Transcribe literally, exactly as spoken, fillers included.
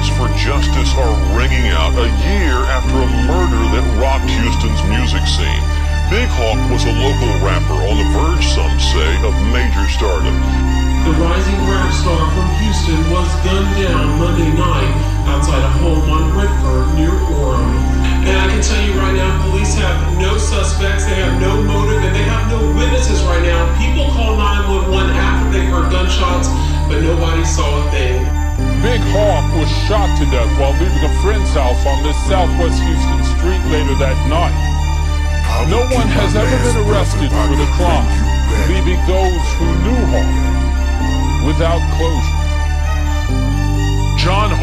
cries for justice are ringing out a year after a murder that rocked Houston's music scene. Big Hawk was a local rapper on the verge, some say, of major stardom. The rising rap star from Houston was gunned down Monday night outside a home on Redford near Orem. And I can tell you right now, police have no suspects, they have no motive, and they have no witnesses right now. People call nine one one after they heard gunshots, but nobody saw a thing. Big Hawk was shot to death while leaving a friend's house on this southwest Houston street later that night. No one has ever been arrested for the crime, leaving those who knew Hawk without closure. John